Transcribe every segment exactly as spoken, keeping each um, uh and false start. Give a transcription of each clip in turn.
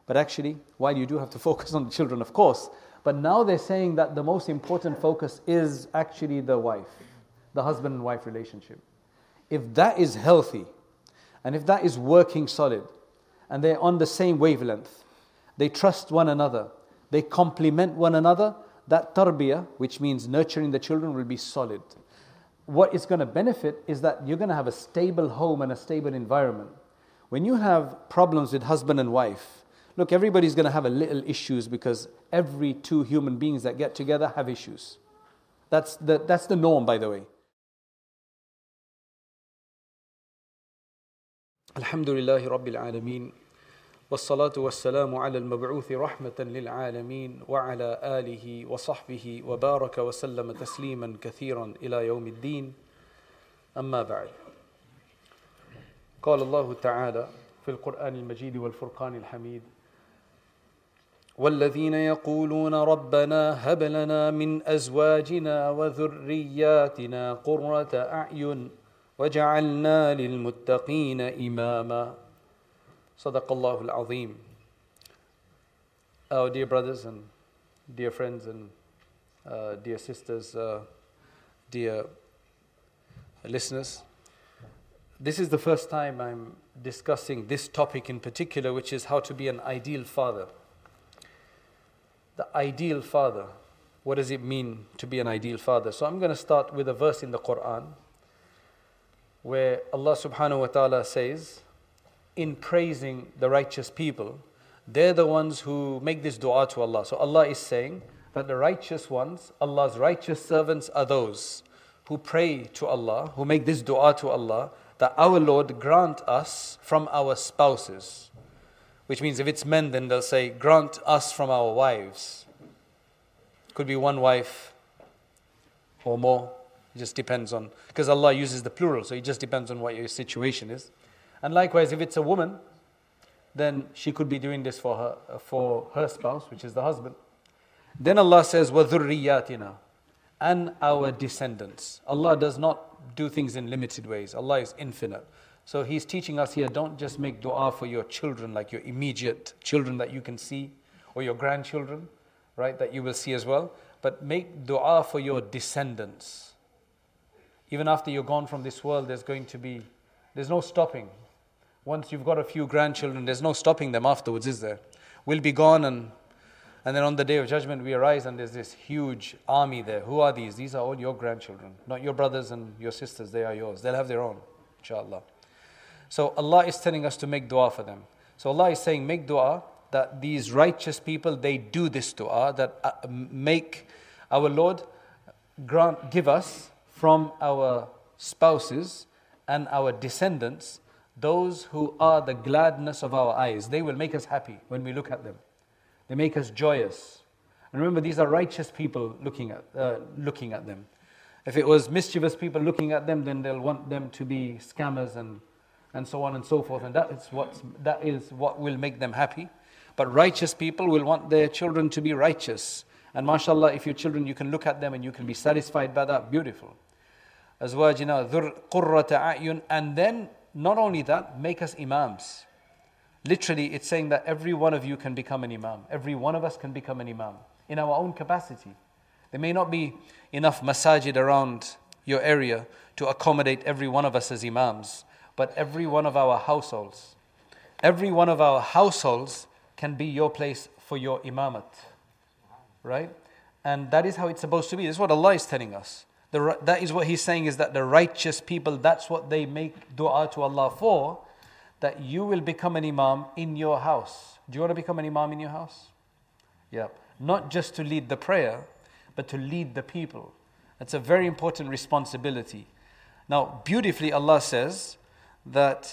But actually, while you do have to focus on the children, of course, but now they're saying that the most important focus is actually the wife, the husband and wife relationship. If that is healthy, and if that is working solid, and they're on the same wavelength, they trust one another, they complement one another, that tarbiyah, which means nurturing the children, will be solid. What is going to benefit is that you're going to have a stable home and a stable environment. When you have problems with husband and wife, look, everybody's going to have a little issues because every two human beings that get together have issues. That's the, that's the norm, by the way. Alhamdulillahi Rabbil Alameen. والصلاة والسلام على المبعوث رحمة للعالمين وعلى آله وصحبه وبارك وسلم تسليما كثيرا إلى يوم الدين أما بعد قال الله تعالى في القرآن المجيد والفرقان الحميد والذين يقولون ربنا هب لنا من أزواجنا وذرياتنا قرة أعين وجعلنا للمتقين إماما Sadaqallahu al-Azim. Our dear brothers and dear friends and uh, dear sisters, uh, dear listeners, this is the first time I'm discussing this topic in particular, which is how to be an ideal father. The ideal father. What does it mean to be an ideal father? So I'm going to start with a verse in the Quran where Allah subhanahu wa ta'ala says, in praising the righteous people, they're the ones who make this dua to Allah. So Allah is saying that the righteous ones, Allah's righteous servants are those who pray to Allah, who make this dua to Allah, that our Lord grant us from our spouses. Which means if it's men, then they'll say, grant us from our wives. Could be one wife or more. It just depends on, because Allah uses the plural, so it just depends on what your situation is. And likewise, if it's a woman, then she could be doing this for her for her spouse, which is the husband. Then Allah says, وَذُرِّيَّاتِنَا, and our descendants. Allah does not do things in limited ways. Allah is infinite. So He's teaching us here, don't just make dua for your children, like your immediate children that you can see, or your grandchildren, right, that you will see as well. But make dua for your descendants. Even after you're gone from this world, there's going to be, there's no stopping. Once you've got a few grandchildren, there's no stopping them afterwards, is there? We'll be gone, and and then on the Day of Judgment we arise and there's this huge army there. Who are these? These are all your grandchildren, not your brothers and your sisters. They are yours. They'll have their own, inshallah. So Allah is telling us to make dua for them. So Allah is saying, make dua that these righteous people, they do this dua, that uh, make our Lord grant, give us from our spouses and our descendants those who are the gladness of our eyes. They will make us happy when we look at them. They make us joyous. And remember, these are righteous people looking at uh, looking at them. If it was mischievous people looking at them, then they'll want them to be scammers and and so on and so forth. And that is what that is what will make them happy. But righteous people will want their children to be righteous. And mashallah, if your children, you can look at them and you can be satisfied by that. Beautiful. Azwajina dhur qurrata a'yun. And then not only that, make us imams. Literally, it's saying that every one of you can become an imam. Every one of us can become an imam in our own capacity. There may not be enough masajid around your area to accommodate every one of us as imams, but every one of our households, every one of our households can be your place for your imamat. Right? And that is how it's supposed to be. This is what Allah is telling us. The, that is what He's saying, is that the righteous people, that's what they make dua to Allah for, that you will become an imam in your house. Do you want to become an imam in your house? Yeah. Not just to lead the prayer, but to lead the people. That's a very important responsibility. Now, beautifully Allah says that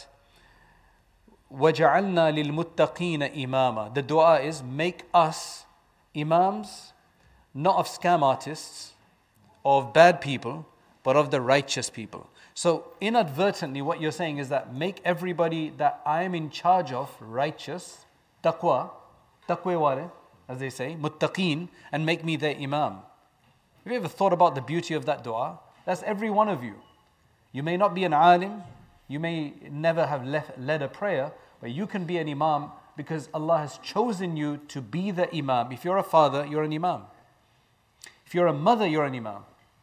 وَجَعَلْنَا لِلْمُتَّقِينَ إِمَامًا. The dua is, make us imams, not of scam artists, of bad people, but of the righteous people. So inadvertently what you're saying is that make everybody that I am in charge of righteous, taqwa, taqwa wale, as they say, muttaqeen, and make me their imam. Have you ever thought about the beauty of that dua? That's every one of you. You may not be an alim, you may never have left, led a prayer, but you can be an imam because Allah has chosen you to be the imam. If you're a father, you're an imam. If you're a mother, you're an imam.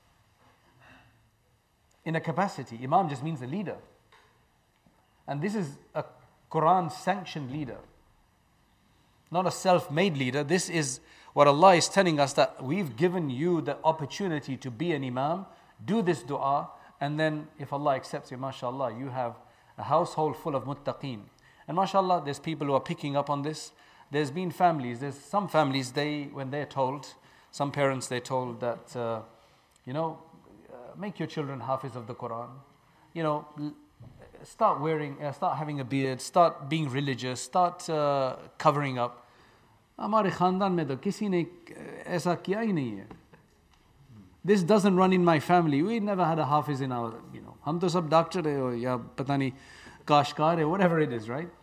In a capacity, imam just means a leader. And this is a Quran-sanctioned leader. Not a self-made leader. This is what Allah is telling us, that we've given you the opportunity to be an imam, do this dua, and then if Allah accepts you, mashallah, you have a household full of muttaqeen. And mashallah, there's people who are picking up on this. There's been families, there's some families, they when they're told, some parents, they're told that, uh, you know, uh, make your children hafiz of the Quran. You know, start wearing, uh, start having a beard, start being religious, start uh, covering up. हमारे खानदान में तो किसी ने ऐसा किया ही नहीं है. This doesn't run in my family. We never had a hafiz in our, you know, हम तो सब डॉक्टर है और या पता नहीं काशकार है, whatever it is, right?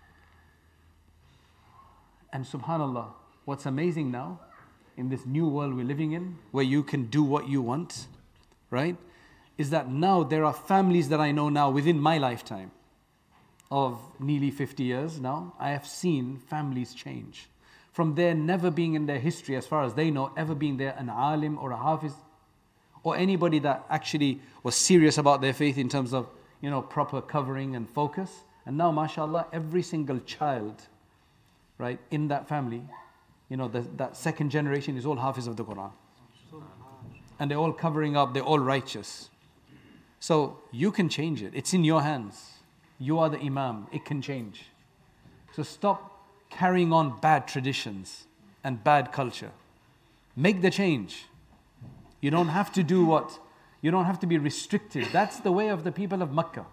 And subhanallah, what's amazing now, in this new world we're living in, where you can do what you want, right? Is that now there are families that I know now within my lifetime of nearly fifty years now, I have seen families change. From there never being in their history, as far as they know, ever being there an alim or a hafiz, or anybody that actually was serious about their faith in terms of, you know, proper covering and focus. And now, mashallah, every single child, right, in that family, you know, the, that second generation is all hafiz of the Quran. And they're all covering up, they're all righteous. So you can change it. It's in your hands. You are the imam. It can change. So stop carrying on bad traditions and bad culture. Make the change. You don't have to do what, you don't have to be restricted. That's the way of the people of Makkah.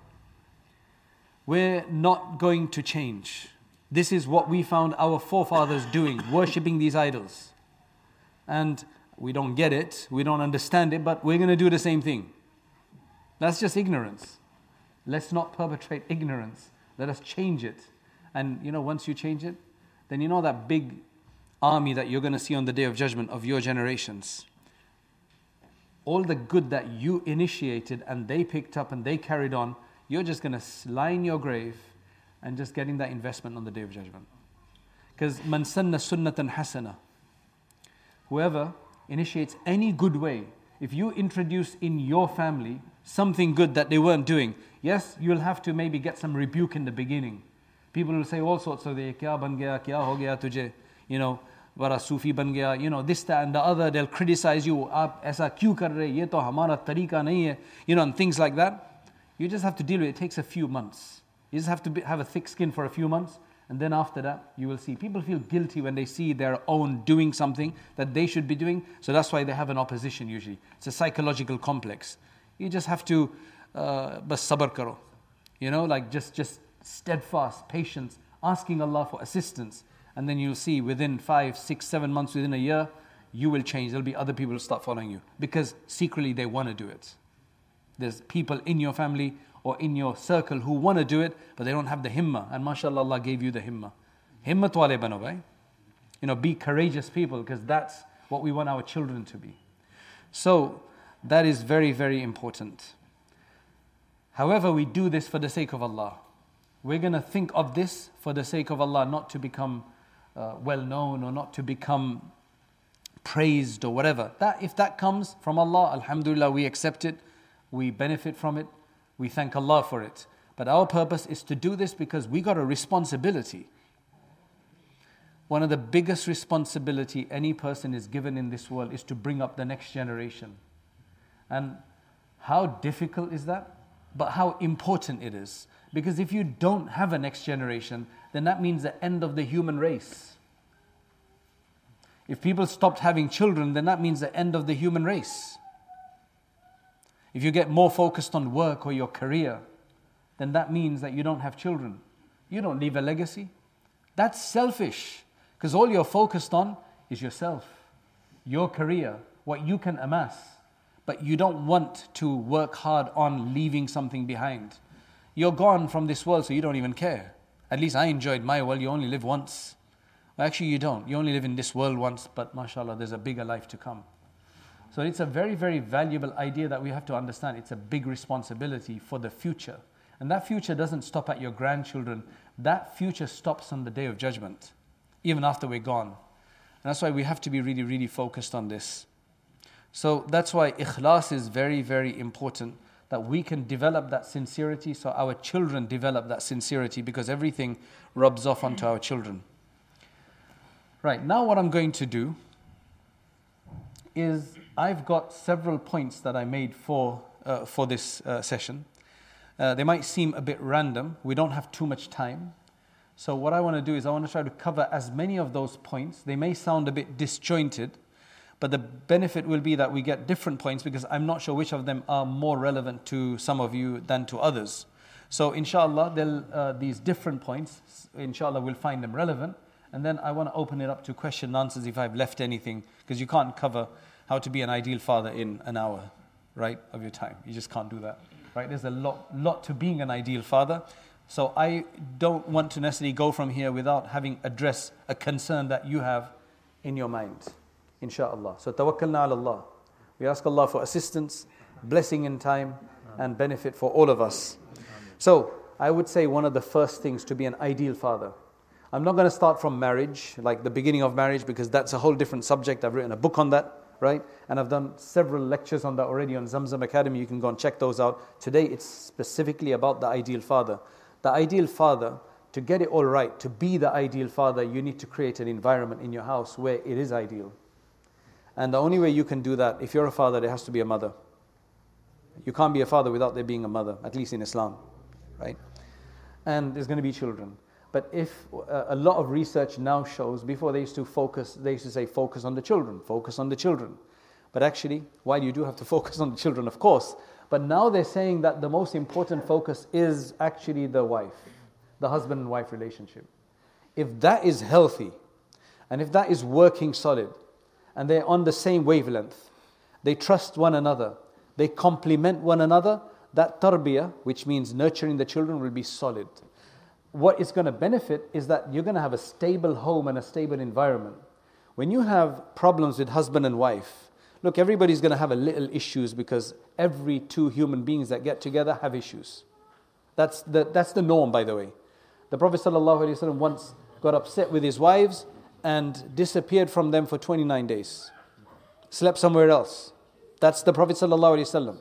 We're not going to change. This is what we found our forefathers doing, worshipping these idols. And we don't get it, we don't understand it, but we're going to do the same thing. That's just ignorance. Let's not perpetrate ignorance. Let us change it. And you know, once you change it, then you know that big army that you're going to see on the Day of Judgment of your generations. All the good that you initiated and they picked up and they carried on, you're just going to lie in your grave and just getting that investment on the Day of Judgment. Because man sanna sunnatan hasana, whoever initiates any good way, if you introduce in your family something good that they weren't doing, yes, you'll have to maybe get some rebuke in the beginning. People will say all sorts of, kya ban gaya, kya ho gaya tujhe, you know, vara Sufi ban gaya, you know, this, that and the other. They'll criticize you, aap aisa kyun kar rahe, ye to hamara tariqa nahi hai, you know, and things like that. You just have to deal with it. It takes a few months. You just have to be, have a thick skin for a few months, and then after that, you will see. People feel guilty when they see their own doing something that they should be doing, so that's why they have an opposition usually. It's a psychological complex. You just have to, uh, bas sabr karo. You know, like just, just steadfast, patience, asking Allah for assistance. And then you'll see within five, six, seven months, within a year, you will change. There'll be other people who start following you. Because secretly they want to do it. There's people in your family or in your circle who want to do it, but they don't have the himmah. And mashallah, Allah gave you the himmah. Himmat wale bano bhai. You know, be courageous people, because that's what we want our children to be. So, that is very, very important. However, we do this for the sake of Allah. We're going to think of this for the sake of Allah, not to become uh, well known or not to become praised or whatever. That if that comes from Allah, alhamdulillah, we accept it, we benefit from it, we thank Allah for it. But our purpose is to do this because we got a responsibility. One of the biggest responsibility any person is given in this world is to bring up the next generation. And how difficult is that? But how important it is. Because if you don't have a next generation, then that means the end of the human race. If people stopped having children, then that means the end of the human race. If you get more focused on work or your career, then that means that you don't have children. You don't leave a legacy. That's selfish. Because all you're focused on is yourself, your career, what you can amass. But you don't want to work hard on leaving something behind. You're gone from this world, so you don't even care. At least I enjoyed my world. You only live once. Well, actually, you don't. You only live in this world once, but mashallah, there's a bigger life to come. So it's a very, very valuable idea that we have to understand. It's a big responsibility for the future. And that future doesn't stop at your grandchildren, that future stops on the Day of Judgment, even after we're gone. And that's why we have to be really, really focused on this. So that's why ikhlas is very, very important, that we can develop that sincerity so our children develop that sincerity, because everything rubs off onto our children. Right, now what I'm going to do is I've got several points that I made for, uh, for this uh, session. Uh, they might seem a bit random. We don't have too much time. So what I want to do is I want to try to cover as many of those points. They may sound a bit disjointed, but the benefit will be that we get different points, because I'm not sure which of them are more relevant to some of you than to others. So inshallah, they'll, uh, these different points, inshallah, we'll find them relevant. And then I want to open it up to question and answers if I've left anything, because you can't cover how to be an ideal father in an hour, right, of your time. You just can't do that, right? There's a lot, lot to being an ideal father. So I don't want to necessarily go from here without having addressed a concern that you have in your mind, inshaAllah. So tawakkalna ala Allah. We ask Allah for assistance, blessing in time, and benefit for all of us. So I would say one of the first things to be an ideal father. I'm not going to start from marriage, like the beginning of marriage, because that's a whole different subject. I've written a book on that, right? And I've done several lectures on that already on Zamzam Academy. You can go and check those out. Today it's specifically about the ideal father. The ideal father, to get it all right, to be the ideal father, you need to create an environment in your house where it is ideal. And the only way you can do that, if you're a father, there has to be a mother. You can't be a father without there being a mother, at least in Islam, right? And there's going to be children. But if uh, a lot of research now shows, before they used to focus, they used to say focus on the children, focus on the children. But actually, while you do have to focus on the children, of course, but now they're saying that the most important focus is actually the wife, the husband and wife relationship. If that is healthy, and if that is working solid, and they're on the same wavelength, they trust one another, they complement one another, that tarbiyah, which means nurturing the children, will be solid. What it's going to benefit is that you're going to have a stable home and a stable environment. When you have problems with husband and wife, look, everybody's going to have a little issues, because every two human beings that get together have issues. That's the, that's the norm, by the way. The Prophet ﷺ once got upset with his wives and disappeared from them for twenty-nine days. Slept somewhere else. That's the Prophet ﷺ.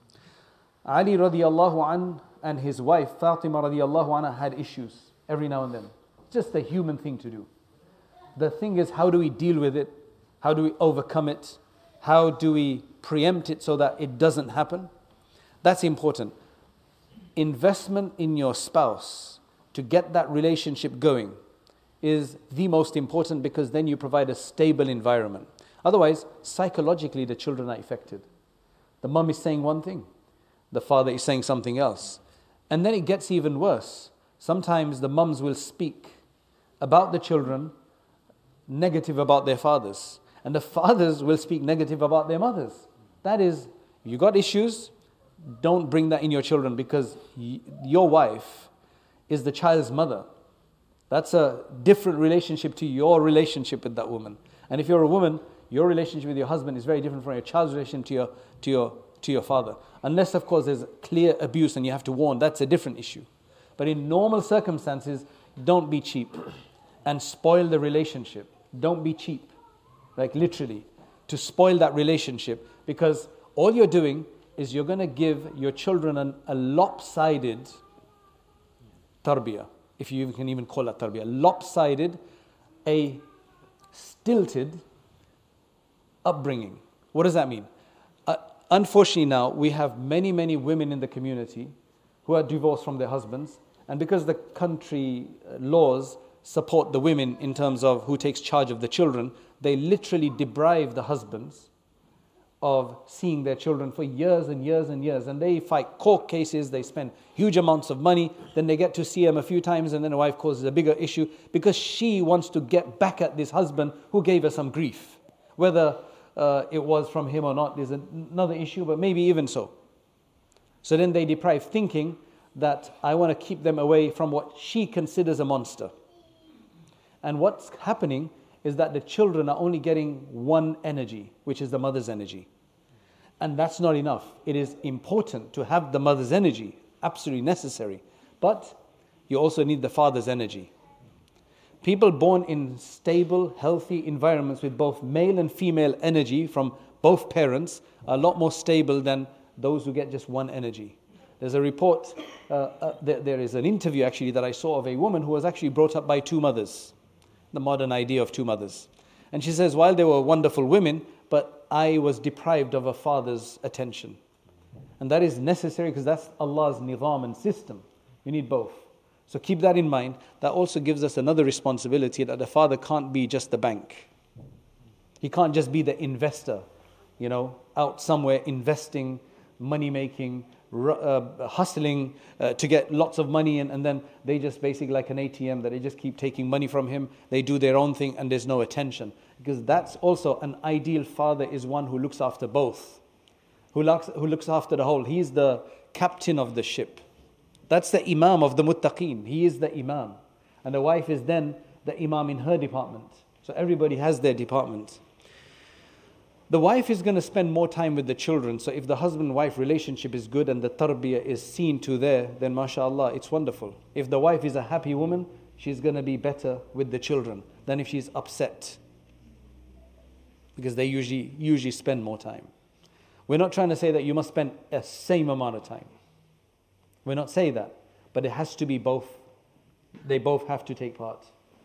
Ali radiallahu an and his wife Fatima radiallahu anha had issues every now and then. Just a human thing to do. The thing is, how do we deal with it? How do we overcome it? How do we preempt it so that it doesn't happen? That's important. Investment in your spouse to get that relationship going is the most important, because then you provide a stable environment. Otherwise, psychologically, the children are affected. The mum is saying one thing, the father is saying something else. And then it gets even worse. Sometimes the mums will speak about the children negative about their fathers, and the fathers will speak negative about their mothers. That is, you got issues, don't bring that in your children, because y- your wife is the child's mother. That's a different relationship to your relationship with that woman. And if you're a woman, your relationship with your husband is very different from your child's relationship to your to your to your father. Unless, of course, there's clear abuse and you have to warn, that's a different issue. But in normal circumstances, don't be cheap and spoil the relationship. Don't be cheap, like literally, to spoil that relationship, because all you're doing is you're going to give your children an, a lopsided tarbiyah, if you can even call that tarbiyah, lopsided, a stilted upbringing. What does that mean? Uh, unfortunately now, we have many, many women in the community who are divorced from their husbands, and because the country laws support the women in terms of who takes charge of the children, they literally deprive the husbands of seeing their children for years and years and years. And they fight court cases, they spend huge amounts of money, then they get to see them a few times, and then the wife causes a bigger issue because she wants to get back at this husband who gave her some grief. Whether uh, it was from him or not is another issue, but maybe even so. So then they deprive, thinking that I want to keep them away from what she considers a monster. And what's happening is that the children are only getting one energy, which is the mother's energy. And that's not enough. It is important to have the mother's energy, absolutely necessary. But you also need the father's energy. People born in stable, healthy environments with both male and female energy from both parents are a lot more stable than those who get just one energy. There's a report, uh, uh, there, there is an interview actually that I saw of a woman who was actually brought up by two mothers, the modern idea of two mothers. And she says, while they were wonderful women, but I was deprived of a father's attention. And that is necessary because that's Allah's nizam and system. You need both. So keep that in mind. That also gives us another responsibility, that the father can't be just the bank. He can't just be the investor, you know, out somewhere investing, money making, uh, hustling uh, to get lots of money, and, and then they just basically like an A T M that they just keep taking money from him. They do their own thing and there's no attention. Because that's also an ideal father, is one who looks after both. Who looks, who looks after the whole. He's the captain of the ship. That's the imam of the muttaqeen. He is the imam. And the wife is then the imam in her department. So everybody has their department. The wife is going to spend more time with the children. So if the husband-wife relationship is good and the tarbiyah is seen to there, then mashallah, it's wonderful. If the wife is a happy woman, she's going to be better with the children than if she's upset. Because they usually usually spend more time. We're not trying to say that you must spend a same amount of time. We're not saying that. But it has to be both. They both have to take part.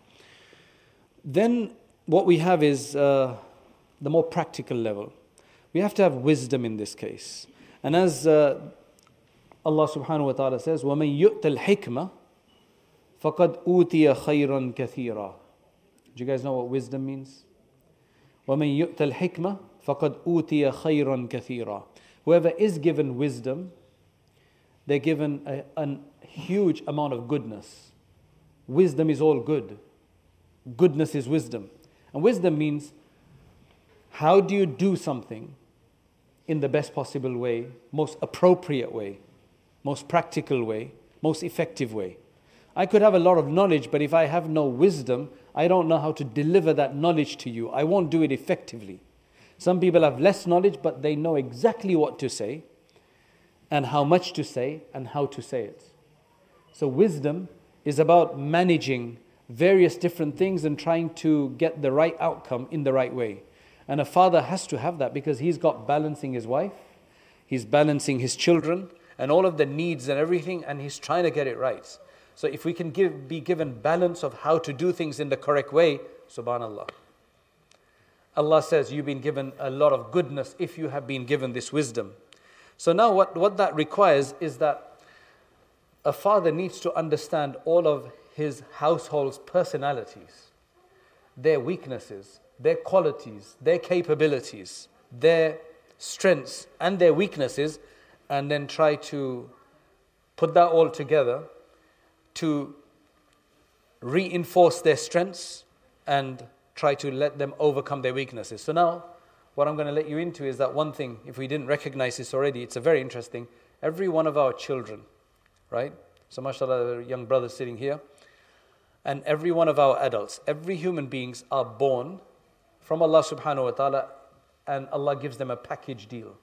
Then what we have is uh, the more practical level. We have to have wisdom in this case. And as uh, Allah subhanahu wa ta'ala says, وَمَنْ يُؤْتَ الْحِكْمَةِ فَقَدْ أُوتِيَ خَيْرًا كَثِيرًا. Do you guys know what wisdom means? وَمَنْ يُؤْتَ الْحِكْمَةِ فَقَدْ أُوتِيَ خَيْرًا كَثِيرًا. Whoever is given wisdom, they're given a, a huge amount of goodness. Wisdom is all good. Goodness is wisdom. And wisdom means, how do you do something in the best possible way, most appropriate way, most practical way, most effective way? I could have a lot of knowledge, but if I have no wisdom, I don't know how to deliver that knowledge to you. I won't do it effectively. Some people have less knowledge, but they know exactly what to say, and how much to say, and how to say it. So wisdom is about managing various different things and trying to get the right outcome in the right way. And a father has to have that, because he's got balancing his wife, he's balancing his children, and all of the needs and everything, and he's trying to get it right. So if we can give, be given balance of how to do things in the correct way, subhanallah. Allah says you've been given a lot of goodness if you have been given this wisdom. So now what, what that requires is that a father needs to understand all of his household's personalities, their weaknesses, their qualities, their capabilities, their strengths and their weaknesses, and then try to put that all together to reinforce their strengths and try to let them overcome their weaknesses. So now, what I'm going to let you into is that one thing, if we didn't recognize this already, it's a very interesting. Every one of our children, right? So mashallah, there are young brothers sitting here. And every one of our adults, every human beings are born from Allah subhanahu wa ta'ala, and Allah gives them a package deal.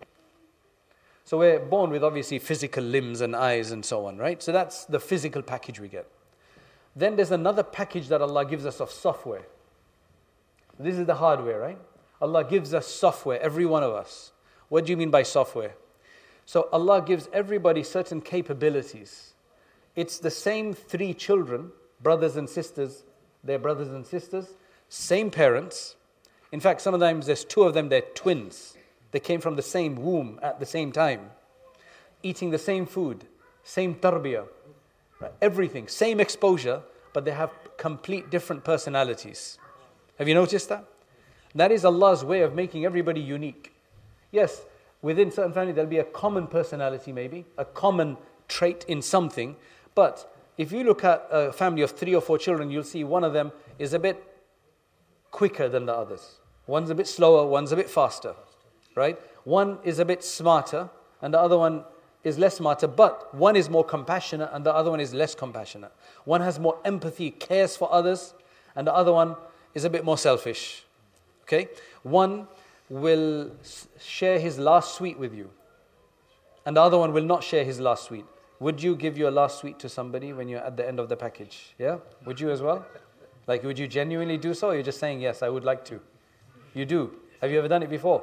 So we're born with obviously physical limbs and eyes and so on, right? So that's the physical package we get. Then there's another package that Allah gives us of software. This is the hardware, right? Allah gives us software, every one of us. What do you mean by software? So Allah gives everybody certain capabilities. It's the same three children, brothers and sisters, they're brothers and sisters, same parents. In fact, sometimes there's two of them, they're twins. They came from the same womb at the same time, eating the same food, same tarbiyah, right? Everything, same exposure, but they have complete different personalities. Have you noticed that? That is Allah's way of making everybody unique. Yes, within certain families there'll be a common personality maybe, a common trait in something, but if you look at a family of three or four children, you'll see one of them is a bit quicker than the others. One's a bit slower, one's a bit faster. Right? One is a bit smarter and the other one is less smarter, but one is more compassionate and the other one is less compassionate. One has more empathy, cares for others, and the other one is a bit more selfish. Okay? One will share his last sweet with you and the other one will not share his last sweet. would you give your last sweet to somebody when you're at the end of the package? Yeah? Would you as well? Like, would you genuinely do so, or you're just saying, yes, I would like to? You do. Have you ever done it before?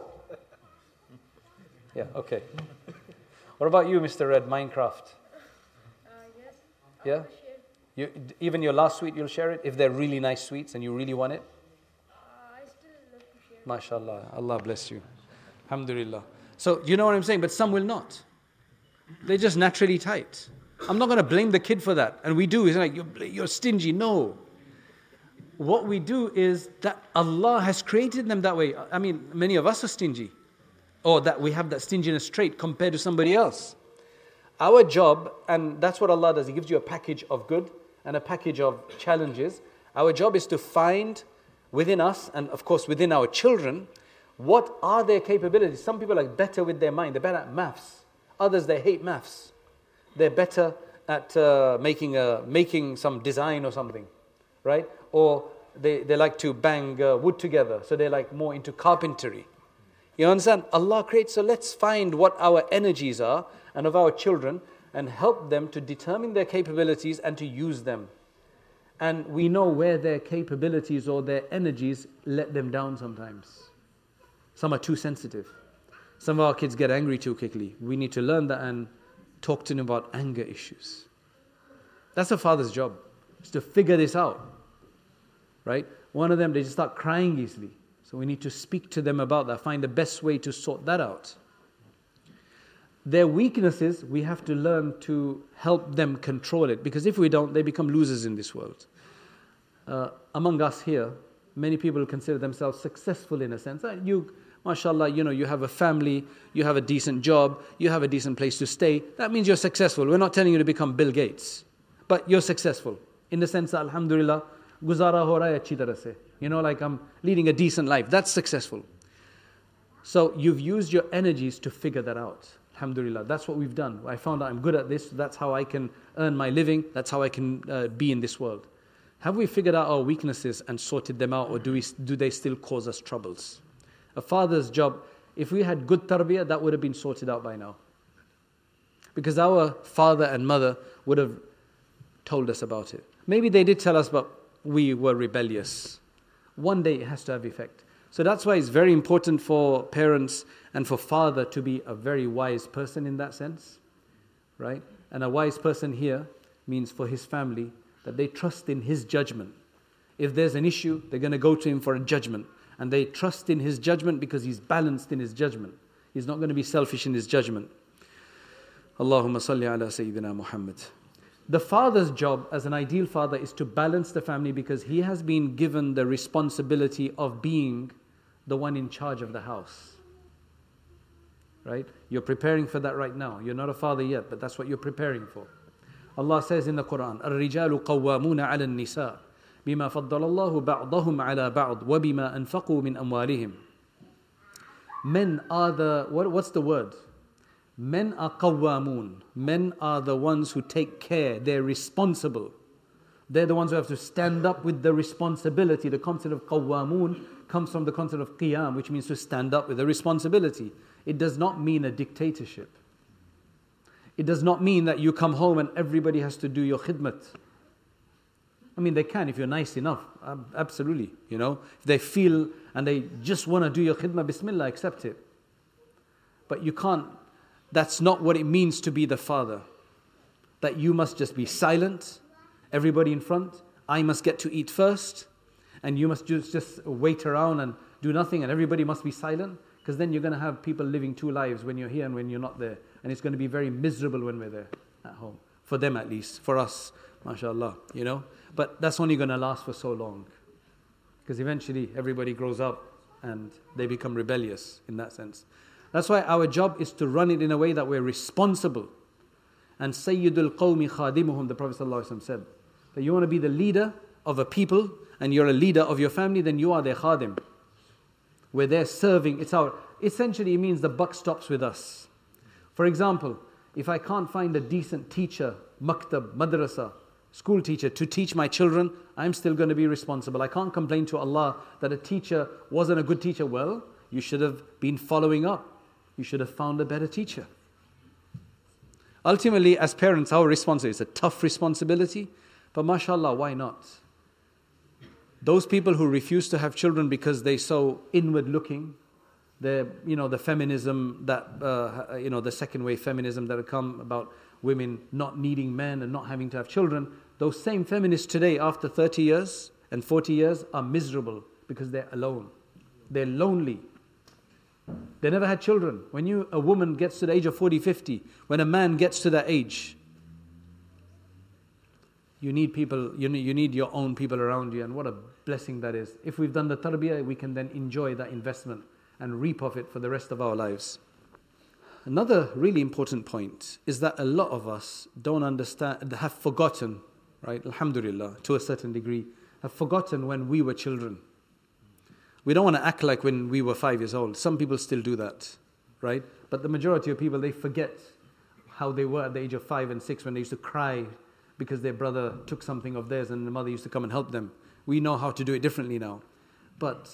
Yeah, okay. What about you, Mister Red, Minecraft? Uh, yes. Yeah? I'll share. You, even your last sweet, you'll share it? If they're really nice sweets and you really want it? Uh, I still love to share. MashaAllah. Allah bless you. Alhamdulillah. So, you know what I'm saying? But some will not. They're just naturally tight. I'm not going to blame the kid for that. And we do. It's like, you're, you're stingy. No. What we do is that Allah has created them that way. I mean, many of us are stingy. Or that we have that stinginess trait compared to somebody else. Our job, and that's what Allah does. He gives you a package of good and a package of challenges. Our job is to find within us, and of course within our children, what are their capabilities. Some people are better with their mind. They're better at maths. Others, they hate maths. They're better at uh, making a, making some design or something, right? Or they, they like to bang uh, wood together, so they're like more into carpentry. You understand? Allah creates, so let's find what our energies are and of our children and help them to determine their capabilities and to use them. And we know where their capabilities or their energies let them down sometimes. Some are too sensitive. Some of our kids get angry too quickly. We need to learn that and talk to them about anger issues. That's a father's job, is to figure this out. Right? One of them, they just start crying easily. So we need to speak to them about that, find the best way to sort that out. Their weaknesses, we have to learn to help them control it. Because if we don't, they become losers in this world. Uh, among us here, many people consider themselves successful in a sense. You, mashallah, you know, you have a family, you have a decent job, you have a decent place to stay. That means you're successful. We're not telling you to become Bill Gates. But you're successful. In the sense that, alhamdulillah, guzara ho raha hai achhi tarah se. You know, like I'm leading a decent life. That's successful. So you've used your energies to figure that out. Alhamdulillah. That's what we've done. I found out I'm good at this. That's how I can earn my living. That's how I can uh, be in this world. Have we figured out our weaknesses and sorted them out, or do we do they still cause us troubles? A father's job, if we had good tarbiyah, that would have been sorted out by now. Because our father and mother would have told us about it. Maybe they did tell us, but we were rebellious. One day it has to have effect. So that's why it's very important for parents and for father to be a very wise person in that sense, right? And a wise person here means for his family that they trust in his judgment. If there's an issue, they're going to go to him for a judgment. And they trust in his judgment because he's balanced in his judgment. He's not going to be selfish in his judgment. Allahumma salli ala Sayyidina Muhammad. The father's job as an ideal father is to balance the family because he has been given the responsibility of being the one in charge of the house. Right? You're preparing for that right now. You're not a father yet, but that's what you're preparing for. Allah says in the Quran, الرِّجَالُ قَوَّامُونَ عَلَى النِّسَاءِ بِمَا فَضَّلَ اللَّهُ بَعْضَهُمْ عَلَى بَعْضٍ وَبِمَا أَنفَقُوا مِنْ أَمْوَالِهِمْ. Men are the, what, what's the word? Men are qawwamun. Men are the ones who take care. They're responsible. They're the ones who have to stand up with the responsibility. The concept of qawwamun comes from the concept of qiyam, which means to stand up with the responsibility. It does not mean a dictatorship. It does not mean that you come home and everybody has to do your khidmat. I mean, they can if you're nice enough. Absolutely. You know, if they feel and they just want to do your khidmah, bismillah, accept it. But you can't. That's not what it means to be the father. That you must just be silent, everybody in front. I must get to eat first, and you must just, just wait around and do nothing, and everybody must be silent. Because then you're going to have people living two lives when you're here and when you're not there. And it's going to be very miserable when we're there at home. For them at least. For us, mashallah, you know. But that's only going to last for so long. Because eventually everybody grows up and they become rebellious in that sense. That's why our job is to run it in a way that we're responsible. And Sayyidul Qawmi Khadimuhum, the Prophet ﷺ said, that you want to be the leader of a people and you're a leader of your family, then you are their khadim. Where they're serving, it's our, essentially it means the buck stops with us. For example, if I can't find a decent teacher, maktab, madrasa, school teacher to teach my children, I'm still going to be responsible. I can't complain to Allah that a teacher wasn't a good teacher. Well, you should have been following up. You should have found a better teacher. Ultimately, as parents, our responsibility is a tough responsibility, but mashallah, why not? Those people who refuse to have children because they're so inward looking, the you know the feminism that uh, you know the second wave feminism that have come about women not needing men and not having to have children. Those same feminists today, after thirty years and forty years, are miserable because they're alone. They're lonely. They never had children. When you a woman gets to the age of forty, fifty, when a man gets to that age, you need people, you need, you need your own people around you, and what a blessing that is. If we've done the tarbiyah, we can then enjoy that investment and reap of it for the rest of our lives. Another really important point is that a lot of us don't understand, have forgotten, right, alhamdulillah, to a certain degree, have forgotten when we were children. We don't want to act like when we were five years old. Some people still do that, right? But the majority of people, they forget how they were at the age of five and six when they used to cry because their brother took something of theirs and the mother used to come and help them. We know how to do it differently now. But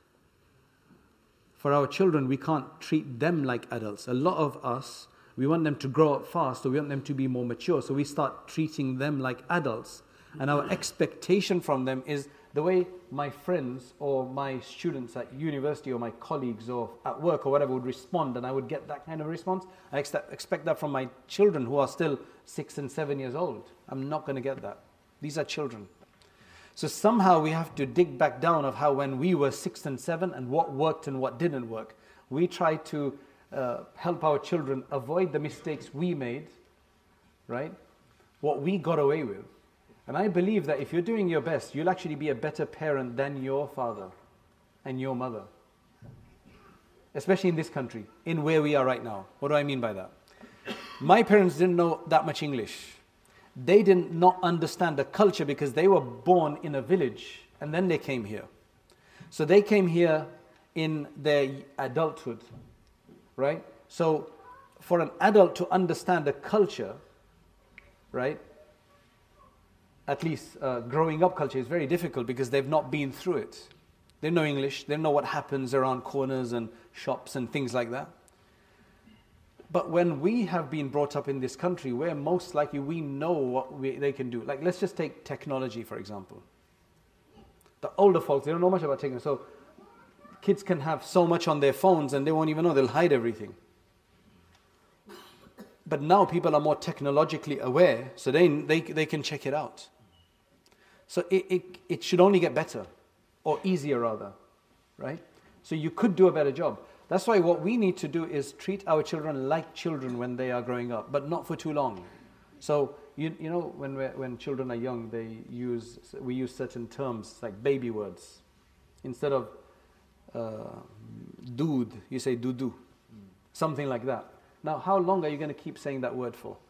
for our children, we can't treat them like adults. A lot of us, we want them to grow up fast, or we want them to be more mature. So we start treating them like adults. And our expectation from them is the way my friends or my students at university or my colleagues or at work or whatever would respond, and I would get that kind of response. I ex- expect that from my children who are still six and seven years old. I'm not going to get that. These are children. So somehow we have to dig back down of how when we were six and seven and what worked and what didn't work. We try to uh, help our children avoid the mistakes we made, right? What we got away with. And I believe that if you're doing your best, you'll actually be a better parent than your father and your mother. Especially in this country, in where we are right now. What do I mean by that? My parents didn't know that much English. They did not understand the culture because they were born in a village and then they came here. So they came here in their adulthood, right? So for an adult to understand the culture, right? At least uh, growing up culture is very difficult because they've not been through it. They know English, they know what happens around corners and shops and things like that. But when we have been brought up in this country, where most likely we know what we, they can do. Like, let's just take technology, for example. The older folks, they don't know much about technology. So kids can have so much on their phones and they won't even know, they'll hide everything. But now people are more technologically aware, so they, they, they can check it out. So it, it, it should only get better, or easier rather, right? So you could do a better job. That's why what we need to do is treat our children like children when they are growing up, but not for too long. So you you know when we're, when children are young, they use we use certain terms like baby words. Instead of uh, dood, you say dudu, something like that. Now, how long are you going to keep saying that word for?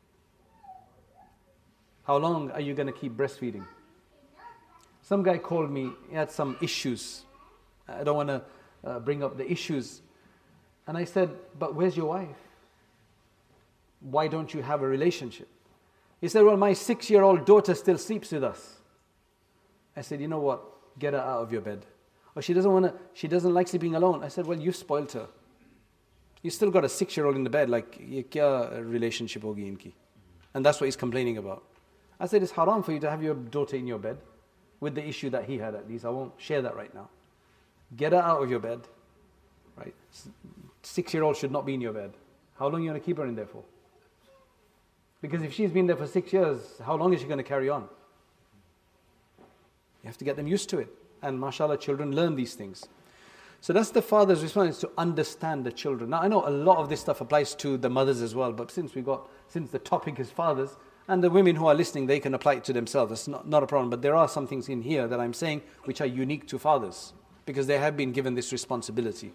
How long are you going to keep breastfeeding? Some guy called me, he had some issues. I don't want to uh, bring up the issues. And I said, but where's your wife? Why don't you have a relationship? He said, well, my six-year-old daughter still sleeps with us. I said, you know what? Get her out of your bed. Or she doesn't want to, she doesn't like sleeping alone. I said, well, you spoiled her. You still got a six-year-old in the bed, like, ye kya relationship hogi inki? And that's what he's complaining about. I said, it's haram for you to have your daughter in your bed, with the issue that he had at least. I won't share that right now. Get her out of your bed, right? Six-year-old should not be in your bed. How long are you going to keep her in there for? Because if she's been there for six years, how long is she going to carry on? You have to get them used to it. And mashallah, children learn these things. So that's the father's response, to understand the children. Now I know a lot of this stuff applies to the mothers as well, but since we got, since the topic is fathers, and the women who are listening, they can apply it to themselves. It's not, not a problem. But there are some things in here that I'm saying which are unique to fathers, because they have been given this responsibility.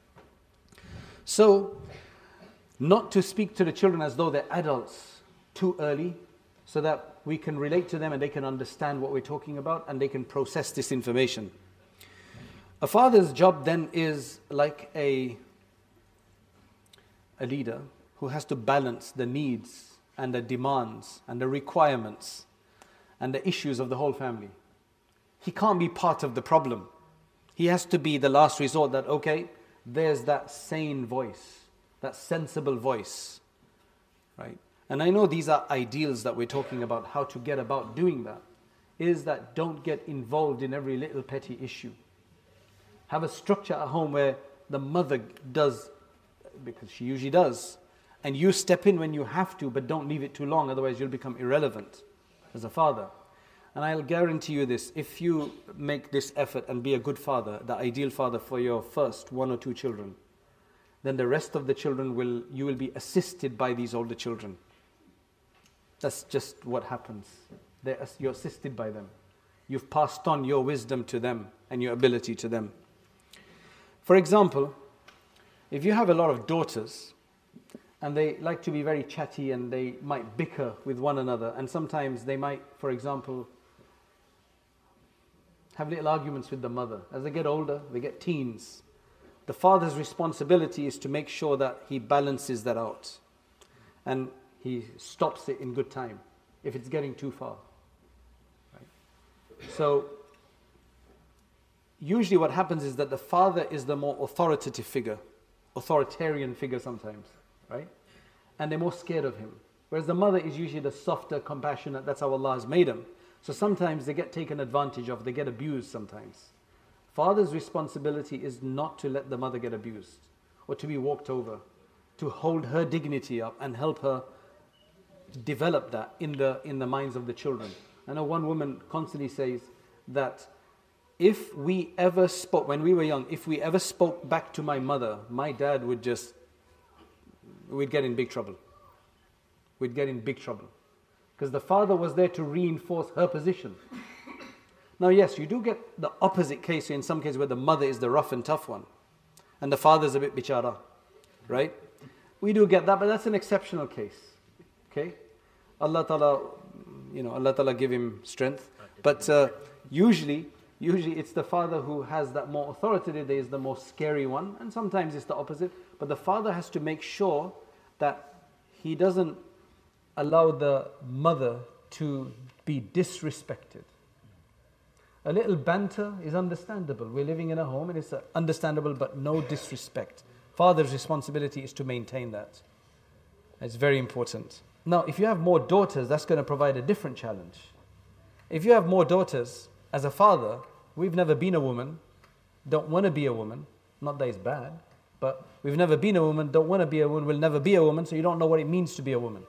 So, not to speak to the children as though they're adults too early, so that we can relate to them and they can understand what we're talking about and they can process this information. A father's job then is like a, a leader who has to balance the needs and the demands and the requirements and the issues of the whole family. He can't be part of the problem. He has to be the last resort that, okay, there's that sane voice, that sensible voice, right? and I know these are ideals that we're talking about, how to get about doing that, is that don't get involved in every little petty issue. Have a structure at home where the mother does, because she usually does, and you step in when you have to, but don't leave it too long, otherwise you'll become irrelevant as a father. And I'll guarantee you this, if you make this effort and be a good father, the ideal father for your first one or two children, then the rest of the children will, you will be assisted by these older children. That's just what happens. They're, you're assisted by them. You've passed on your wisdom to them and your ability to them. For example, if you have a lot of daughters and they like to be very chatty and they might bicker with one another, and sometimes they might, for example, have little arguments with the mother. As they get older, they get teens. The father's responsibility is to make sure that he balances that out and he stops it in good time if it's getting too far. Right? So, usually what happens is that the father is the more authoritative figure, authoritarian figure sometimes, right? And they're more scared of him. Whereas the mother is usually the softer, compassionate, that's how Allah has made them. So sometimes they get taken advantage of, they get abused sometimes. Father's responsibility is not to let the mother get abused or to be walked over, to hold her dignity up and help her develop that in the, in the minds of the children. I know one woman constantly says that if we ever spoke, when we were young, if we ever spoke back to my mother, my dad would just, we'd get in big trouble. We'd get in big trouble. Because the father was there to reinforce her position. Now yes, you do get the opposite case in some cases where the mother is the rough and tough one. And the father is a bit bichara. Right? We do get that, but that's an exceptional case. Okay? Allah Ta'ala, you know, Allah Ta'ala give him strength. But uh, usually, usually it's the father who has that more authority, there is the more scary one. And sometimes it's the opposite. But the father has to make sure that he doesn't allow the mother to be disrespected. A little banter is understandable. We're living in a home and it's understandable, but no disrespect. Father's responsibility is to maintain that. It's very important. Now, if you have more daughters, that's going to provide a different challenge. If you have more daughters, as a father, we've never been a woman, don't want to be a woman, not that it's bad, but we've never been a woman, don't want to be a woman, will never be a woman, so you don't know what it means to be a woman.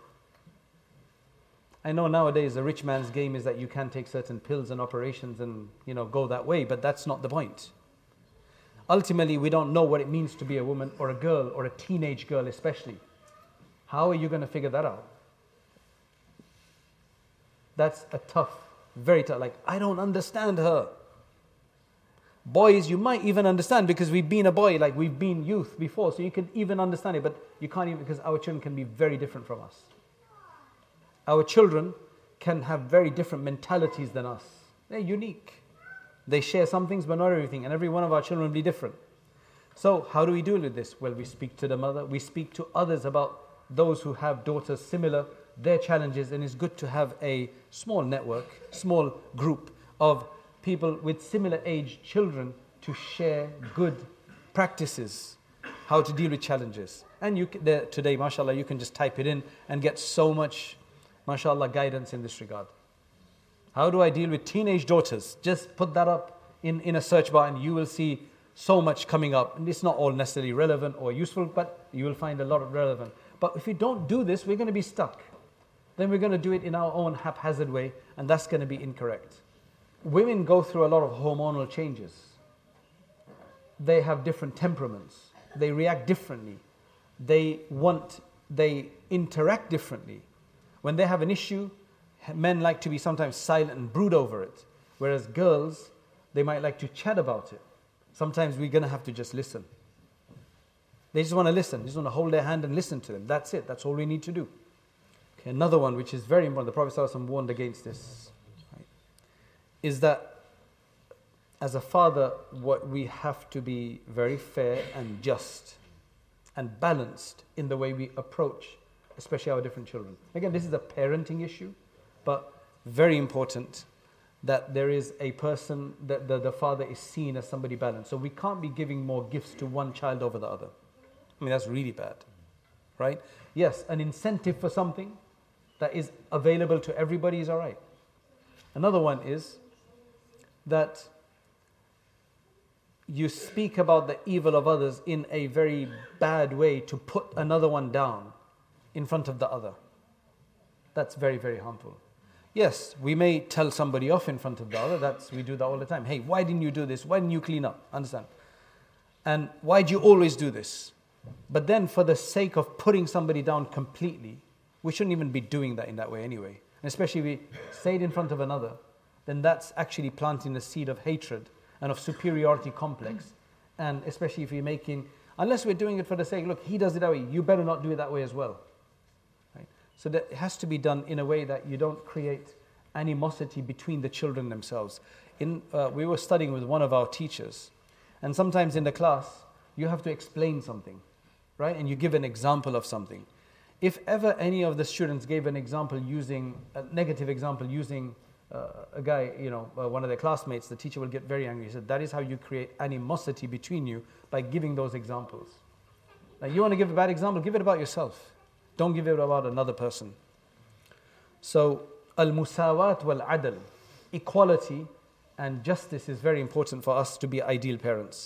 I know nowadays the rich man's game is that you can take certain pills and operations and, you know, go that way, but that's not the point. Ultimately, we don't know what it means to be a woman or a girl or a teenage girl especially. How are you going to figure that out? That's a tough, very tough, like, I don't understand her. Boys, you might even understand because we've been a boy, like we've been youth before, so you can even understand it, but you can't even, because our children can be very different from us. Our children can have very different mentalities than us. They're unique. They share some things but not everything, and every one of our children will be different. So how do we deal with this? Well, we speak to the mother, we speak to others about those who have daughters similar, their challenges, and it's good to have a small network, small group of people with similar age children to share good practices, how to deal with challenges. And you can, there, today, mashallah, you can just type it in and get so much, mashallah, guidance in this regard. How do I deal with teenage daughters? Just put that up in, in a search bar and you will see so much coming up. And it's not all necessarily relevant or useful, but you will find a lot of relevant. But if we don't do this, we're going to be stuck. Then we're going to do it in our own haphazard way, and that's going to be incorrect. Women go through a lot of hormonal changes. They have different temperaments. They react differently. They want, they interact differently. When they have an issue, men like to be sometimes silent and brood over it. Whereas girls, they might like to chat about it. Sometimes we're going to have to just listen. They just want to listen. They just want to hold their hand and listen to them. That's it. That's all we need to do. Okay, another one which is very important, the Prophet ﷺ warned against this, right, is that as a father, what we have to be very fair and just and balanced in the way we approach, especially our different children. Again, this is a parenting issue, but very important that there is a person, that the, the father is seen as somebody balanced. So we can't be giving more gifts to one child over the other. I mean, that's really bad, right? Yes, an incentive for something, that is available to everybody is all right. Another one is that you speak about the evil of others in a very bad way to put another one down in front of the other. That's very, very harmful. Yes, we may tell somebody off in front of the other. That's, we do that all the time. Hey, why didn't you do this? Why didn't you clean up? Understand? And why do you always do this? But then for the sake of putting somebody down completely, we shouldn't even be doing that in that way anyway. And especially if we say it in front of another, then that's actually planting the seed of hatred and of superiority complex. And especially if we're making, unless we're doing it for the sake, look, he does it that way, you better not do it that way as well. Right? So that it has to be done in a way that you don't create animosity between the children themselves. In, uh, we were studying with one of our teachers, and sometimes in the class, you have to explain something, right? And you give an example of something. If ever any of the students gave an example using, a negative example using uh, a guy, you know, uh, one of their classmates, the teacher will get very angry. He said, that is how you create animosity between you, by giving those examples. Now, you want to give a bad example, give it about yourself. Don't give it about another person. So, al-musawat wal-adl, equality and justice is very important for us to be ideal parents.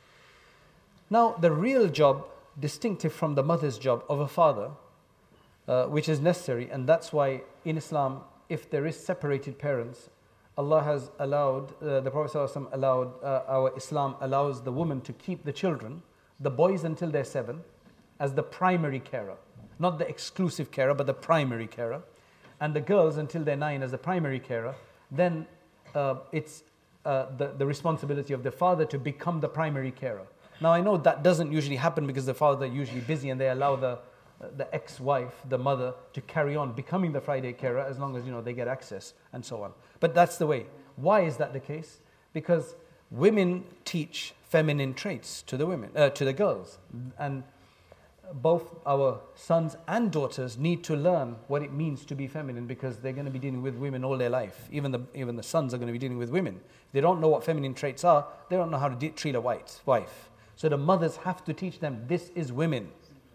Now, the real job, distinctive from the mother's job of a father, uh, which is necessary, and that's why in Islam, if there is separated parents, Allah has allowed, uh, the Prophet ﷺ allowed, uh, our Islam allows the woman to keep the children, the boys until they're seven, as the primary carer. Not the exclusive carer, but the primary carer. And the girls until they're nine as the primary carer. Then uh, it's uh, the, the responsibility of the father to become the primary carer. Now I know that doesn't usually happen because the father is usually busy and they allow the, uh, the ex-wife, the mother, to carry on becoming the Friday carer as long as, you know, they get access and so on. But that's the way. Why is that the case? Because women teach feminine traits to the women, uh, to the girls. And both our sons and daughters need to learn what it means to be feminine, because they're going to be dealing with women all their life. Even the, even the sons are going to be dealing with women. If they don't know what feminine traits are, they don't know how to de- treat a white wife. So the mothers have to teach them, this is women.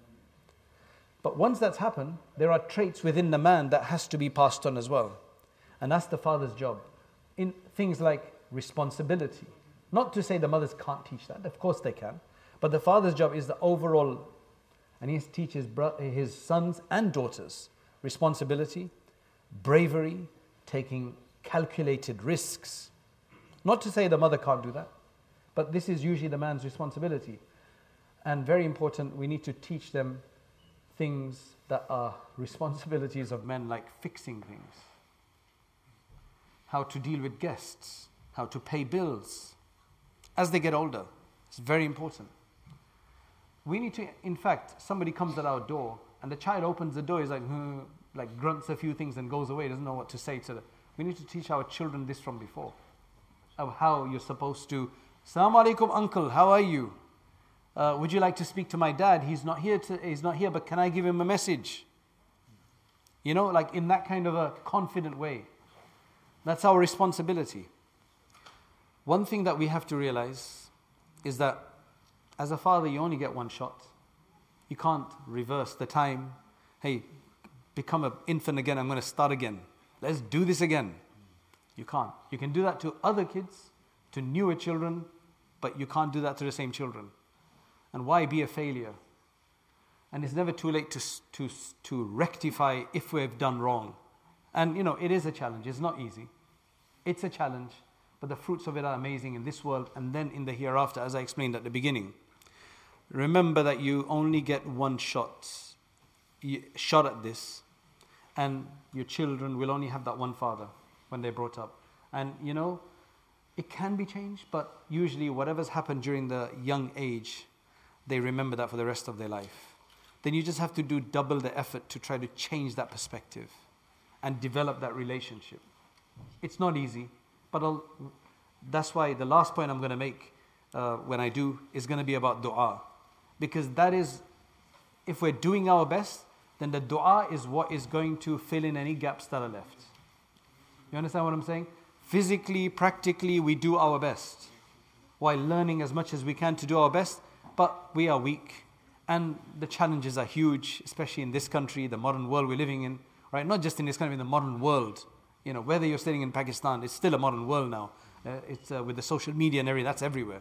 But once that's happened, there are traits within the man that has to be passed on as well. And that's the father's job. In things like responsibility. Not to say the mothers can't teach that, of course they can. But the father's job is the overall, and he teaches his sons and daughters responsibility, bravery, taking calculated risks. Not to say the mother can't do that, but this is usually the man's responsibility. And very important, we need to teach them things that are responsibilities of men, like fixing things, how to deal with guests, how to pay bills. As they get older, it's very important. We need to, in fact, somebody comes at our door and the child opens the door, he's like, hmm, like grunts a few things and goes away, doesn't know what to say to them. We need to teach our children this from before, of how you're supposed to, Assalamu alaikum uncle, how are you? Uh, would you like to speak to my dad? He's not here, to, he's not here, but can I give him a message? You know, like in that kind of a confident way. That's our responsibility. One thing that we have to realize is that as a father, you only get one shot. You can't reverse the time. Hey, become an infant again, I'm going to start again. Let's do this again. You can't. You can do that to other kids, to newer children, but you can't do that to the same children. And why be a failure? And it's never too late to, to, to rectify if we've done wrong. And you know, it is a challenge. It's not easy. It's a challenge, but the fruits of it are amazing in this world and then in the hereafter, as I explained at the beginning. Remember that you only get one shot, shot at this, and your children will only have that one father when they're brought up. And you know, it can be changed, but usually whatever's happened during the young age, they remember that for the rest of their life. Then you just have to do double the effort to try to change that perspective and develop that relationship. It's not easy, but I'll, that's why the last point I'm going to make uh, when I do is going to be about dua. Because that is, if we're doing our best, then the dua is what is going to fill in any gaps that are left. You understand what I'm saying? Physically, practically, we do our best while learning as much as we can to do our best, but we are weak and the challenges are huge, especially in this country, the modern world we're living in, right? Not just in this kind of in the modern world. You know, whether you're staying in Pakistan, it's still a modern world now. Uh, it's uh, with the social media and everything, that's everywhere.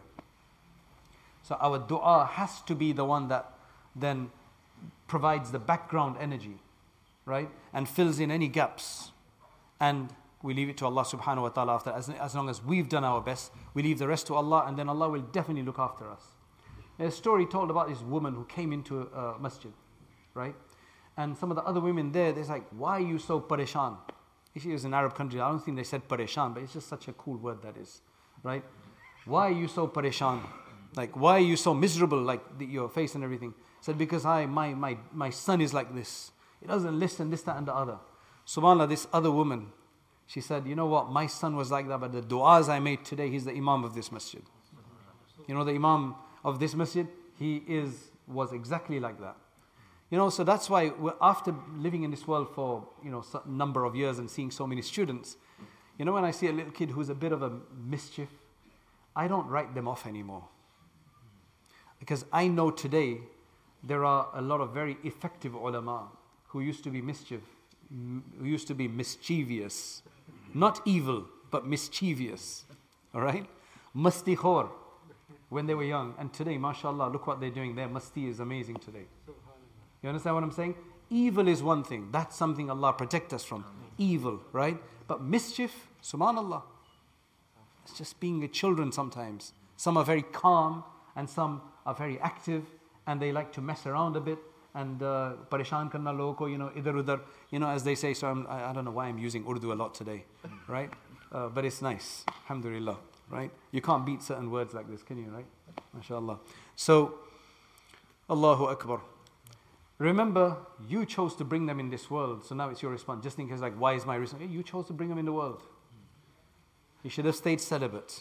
So our dua has to be the one that then provides the background energy, right? And fills in any gaps. And we leave it to Allah subhanahu wa ta'ala after. As, as long as we've done our best, we leave the rest to Allah, and then Allah will definitely look after us. There's a story told about this woman who came into a masjid, right? And some of the other women there, they're like, why are you so pareshan? If it was an Arab country, I don't think they said pareshan, but it's just such a cool word that is, right? Why are you so pareshan? Like, why are you so miserable, like the, your face and everything? Said, because I, my, my, my son is like this. He doesn't listen, this, that, and the other. SubhanAllah, this other woman, she said, you know what, my son was like that, but the du'as I made today, he's the imam of this masjid. You know, the imam of this masjid, he is, was exactly like that. You know, so that's why after living in this world for, you know, a number of years and seeing so many students, you know, when I see a little kid who's a bit of a mischief, I don't write them off anymore. Because I know today there are a lot of very effective ulama who used to be mischief, who used to be mischievous. Not evil, but mischievous. All right? Masti khor when they were young. And today, mashallah, look what they're doing. Their masti is amazing today. You understand what I'm saying? Evil is one thing. That's something Allah protect us from. Evil, right? But mischief, subhanallah. It's just being a children sometimes. Some are very calm and some are very active and they like to mess around a bit and pareshan karna logo ko, you know, idhar udhar, you know, as they say. So I'm, I, I don't know why I'm using Urdu a lot today, right? Uh, but it's nice, alhamdulillah, right? You can't beat certain words like this, can you, right? MashaAllah. So, Allahu Akbar. Remember, you chose to bring them in this world, so now it's your response. Just think, like, why is my response? Hey, you chose to bring them in the world. You should have stayed celibate.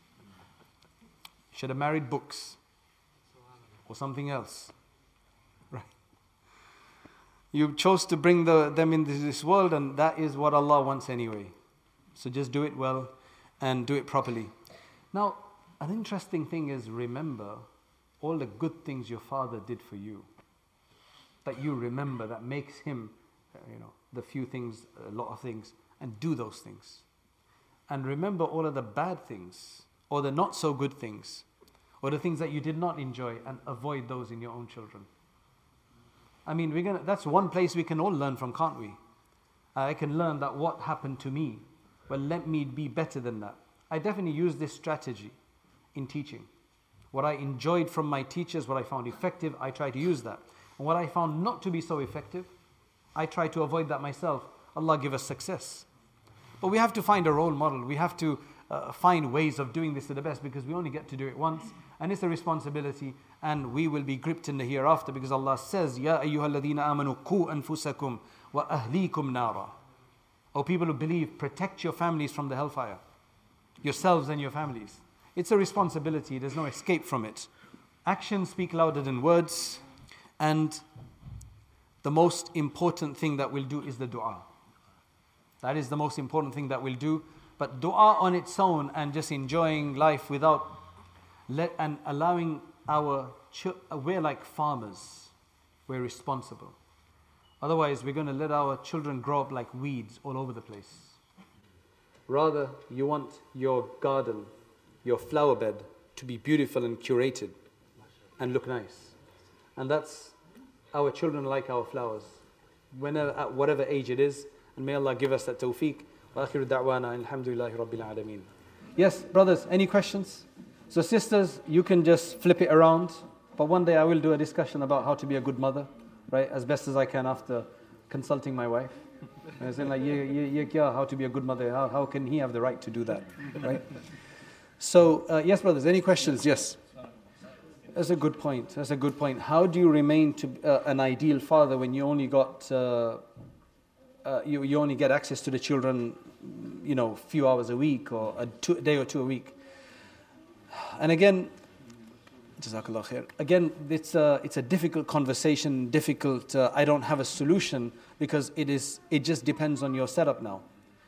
You should have married books or something else, right? You chose to bring the, them into this world, and that is what Allah wants anyway. So just do it well and do it properly. Now, an interesting thing is, remember all the good things your father did for you. That you remember, that makes him, you know, the few things, a lot of things, and do those things. And remember all of the bad things, or the not so good things, or the things that you did not enjoy, and avoid those in your own children. I mean, we're gonna, that's one place we can all learn from, can't we? I can learn that what happened to me, well, let me be better than that. I definitely use this strategy in teaching. What I enjoyed from my teachers, what I found effective, I try to use that. And what I found not to be so effective, I try to avoid that myself. Allah give us success. But we have to find a role model. We have to uh, find ways of doing this to the best, because we only get to do it once. And it's a responsibility, and we will be gripped in the hereafter, because Allah says, Ya ayyuhalladhina amanu qu anfusakum wa ahlikum nara. O people who believe, protect your families from the hellfire. Yourselves and your families. It's a responsibility. There's no escape from it. Actions speak louder than words. And the most important thing that we'll do is the dua. That is the most important thing that we'll do. But dua on its own and just enjoying life without let and allowing our children, we're like farmers. We're responsible. Otherwise, we're going to let our children grow up like weeds all over the place. Rather, you want your garden, your flower bed to be beautiful and curated and look nice. And that's, our children like our flowers, whenever, at whatever age it is. And may Allah give us that tawfiq. Wa akhiru da'wana alhamdulillahi rabbil alameen. Yes, brothers, any questions? So sisters, you can just flip it around. But one day I will do a discussion about how to be a good mother, right? As best as I can after consulting my wife. And I said, like, yeah, yeah, yeah, how to be a good mother? How, how can he have the right to do that, right? So, uh, yes, brothers, any questions? Yes. That's a good point. That's a good point. How do you remain to uh, an ideal father when you only got uh, uh, you you only get access to the children, you know, a few hours a week or a, two, a day or two a week? And again, Jazakallah khair. Again, it's a it's a difficult conversation. Difficult. Uh, I don't have a solution because it is it just depends on your setup now.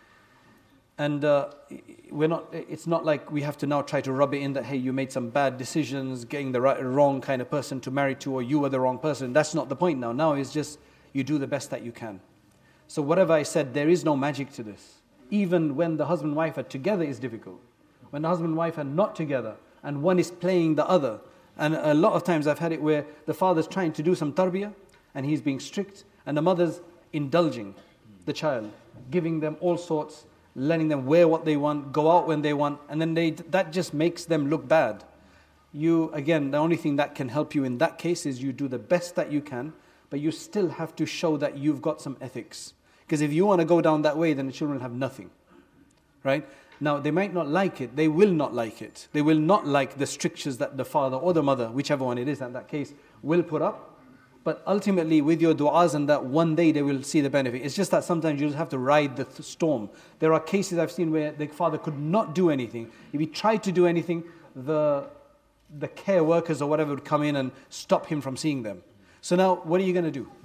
And uh, we're not. It's not like we have to now try to rub it in that, hey, you made some bad decisions, getting the right, wrong kind of person to marry to, or you were the wrong person. That's not the point now. Now it's just you do the best that you can. So whatever I said, there is no magic to this. Even when the husband and wife are together is difficult. When the husband and wife are not together and one is playing the other. And a lot of times I've had it where the father's trying to do some tarbiyah and he's being strict, and the mother's indulging the child, giving them all sorts, letting them wear what they want, go out when they want, and then they that just makes them look bad. You, again, the only thing that can help you in that case is you do the best that you can, but you still have to show that you've got some ethics. Because if you want to go down that way, then the children have nothing. Right? Now, they might not like it. They will not like it. They will not like the strictures that the father or the mother, whichever one it is in that case, will put up. But ultimately, with your du'as and that, one day they will see the benefit. It's just that sometimes you just have to ride the th- storm. There are cases I've seen where the father could not do anything. If he tried to do anything, the, the care workers or whatever would come in and stop him from seeing them. So now, what are you going to do?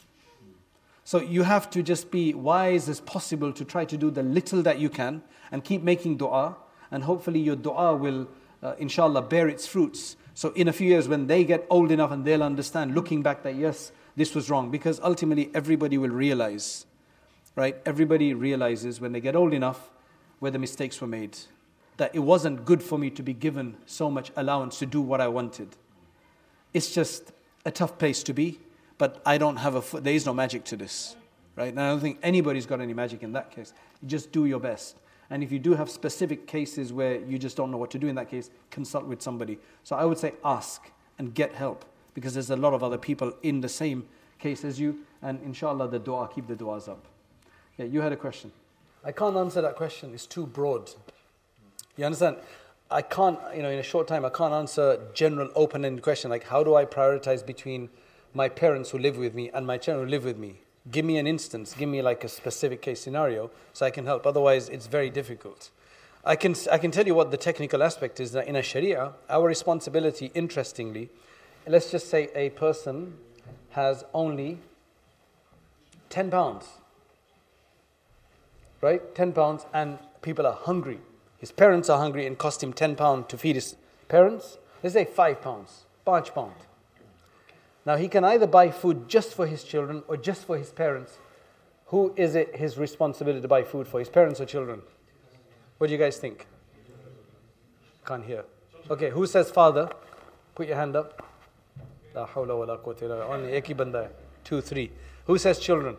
So you have to just be wise as possible to try to do the little that you can and keep making dua, and hopefully your dua will, uh, inshallah, bear its fruits. So in a few years when they get old enough and they'll understand, looking back, that yes, this was wrong. Because ultimately everybody will realize, right? Everybody realizes when they get old enough where the mistakes were made. That it wasn't good for me to be given so much allowance to do what I wanted. It's just a tough place to be, but I don't have a, f- there is no magic to this, right? And I don't think anybody's got any magic in that case. You just do your best. And if you do have specific cases where you just don't know what to do in that case, consult with somebody. So I would say ask and get help, because there's a lot of other people in the same case as you, and inshallah the dua, keep the duas up. Yeah, you had a question. I can't answer that question, it's too broad. You understand? I can't, you know, in a short time, I can't answer general open-ended question like how do I prioritize between my parents who live with me and my children who live with me. Give me an instance, give me like a specific case scenario so I can help. Otherwise, it's very difficult. I can I can tell you what the technical aspect is, that in a Sharia, our responsibility, interestingly, let's just say a person has only ten pounds, right? ten pounds, and people are hungry. His parents are hungry and cost him ten pounds to feed his parents. Let's say five pounds, five pounds. Now he can either buy food just for his children or just for his parents. Who is it his responsibility to buy food for, his parents or children? What do you guys think? Can't hear. Okay, who says father? Put your hand up. La hawla wa la quwwata illa billah. Only eki banda hai. Two, three. Who says children?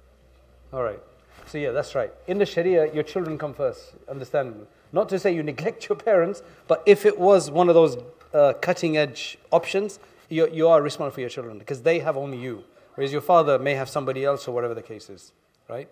All right. So yeah, that's right. In the Sharia, your children come first. Understandable. Not to say you neglect your parents, but if it was one of those uh, cutting edge options, You, you are responsible for your children because they have only you. Whereas your father may have somebody else or whatever the case is. Right?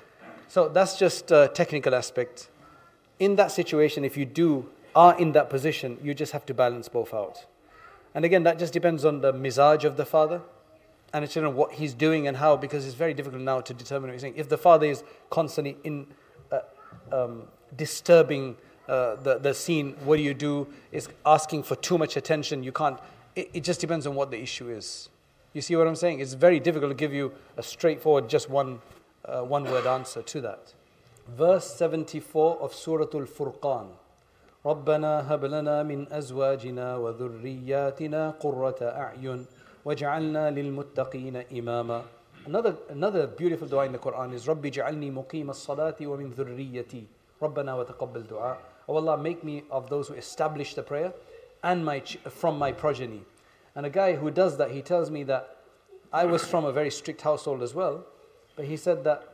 So that's just a technical aspect. In that situation, if you do are in that position, you just have to balance both out. And again, that just depends on the mizaj of the father and the children, what he's doing and how, because it's very difficult now to determine what he's saying. If the father is constantly in uh, um, disturbing uh, the, the scene, what do you do? Is asking for too much attention, you can't. It, it just depends on what the issue is. You see what I'm saying? It's very difficult to give you a straightforward, just one uh, one-word answer to that. Verse seventy-four of Surah Al-Furqan. رَبَّنَا هَبْ لَنَا مِنْ أَزْوَاجِنَا وَذُرِّيَّاتِنَا قُرَّةَ أَعْيُنٍ وَاجْعَلْنَا لِلْمُتَّقِينَ إِمَامًا. Another, another beautiful dua in the Quran is رَبِّ جَعَلْنِي مُقِيمَ الصَّلَاةِ وَمِنْ ذُرِّيَّتِي رَبَّنَا وَتَقَبَّلْ دُعَاء. Oh Allah, make me of those who establish the prayer and my ch- from my progeny. And a guy who does that, he tells me that I was from a very strict household as well, but he said that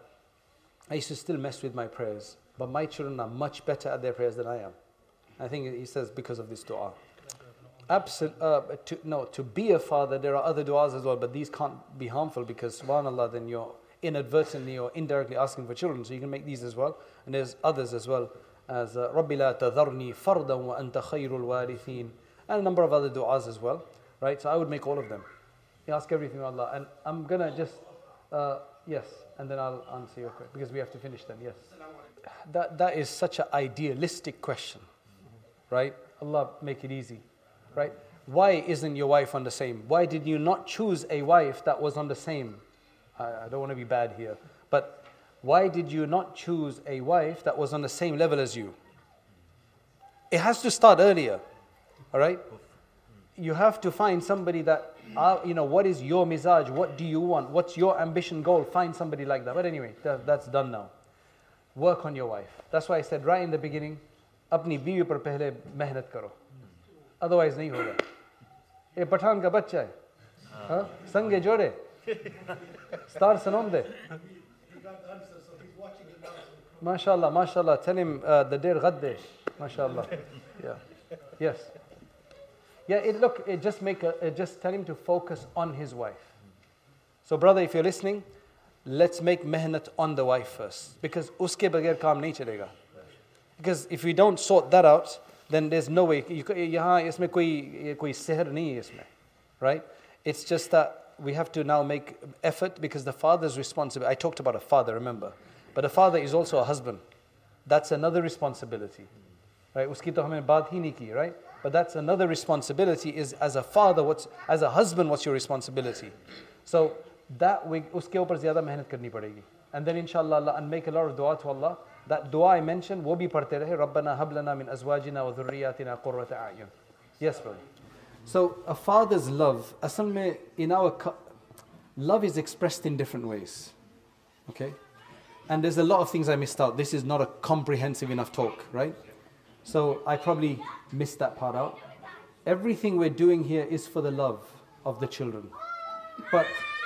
I used to still mess with my prayers, but my children are much better at their prayers than I am. I think he says because of this dua. Absol- uh, to, no, to be a father, there are other duas as well, but these can't be harmful because subhanAllah, then you're inadvertently or indirectly asking for children, so you can make these as well. And there's others as well, as رَبِّ لَا تَذَرْنِي فَرْدًا وَأَنْتَ خَيْرُ الْوَارِثِينَ, and a number of other duas as well, right? So I would make all of them. You ask everything to Allah, and I'm going to just, uh, yes, and then I'll answer your question, because we have to finish then, yes. That That is such an idealistic question, right? Allah make it easy, right? Why isn't your wife on the same? Why did you not choose a wife that was on the same? I, I don't want to be bad here, but why did you not choose a wife that was on the same level as you? It has to start earlier, all right? you have to find somebody that, uh, you know, what is your mizaj? What do you want? What's your ambition goal? Find somebody like that. But anyway, that, that's done now. Work on your wife. That's why I said right in the beginning, अपनी बीवी पर पहले मेहनत करो. Otherwise नहीं होगा. ये पठान का बच्चा है. हाँ? संगे जोड़े. Star Sanomde. MashaAllah, MashaAllah. Tell him uh, the dear Gadde. MashaAllah. Yeah. Yes. Yeah, it, look, it just make a, it just tell him to focus on his wife. So brother, if you're listening, let's make mehnat on the wife first. Because uske bagair kaam nahi chalega. Because if we don't sort that out, then there's no way. Yahan isme koi, koi sihr nahi hai isme. Right? It's just that we have to now make effort because the father's responsibility. I talked about a father, remember. But a father is also a husband. That's another responsibility. Right? Uski to humein baat hi nahi ki, right? But that's another responsibility is as a father, what's as a husband, what's your responsibility? So that we uske upar zyada mehnat karni padegi. And then inshallah Allah, and make a lot of dua to Allah. That dua I mentioned, wo bhi padhte rahe. Rabbana hab lana min azwajina wa dhurriyyatina qurrata a'yun. Yes, brother. So a father's love, asal mein in our love is expressed in different ways. Okay? And there's a lot of things I missed out. This is not a comprehensive enough talk, right? So I probably missed that part out. Everything we're doing here is for the love of the children. But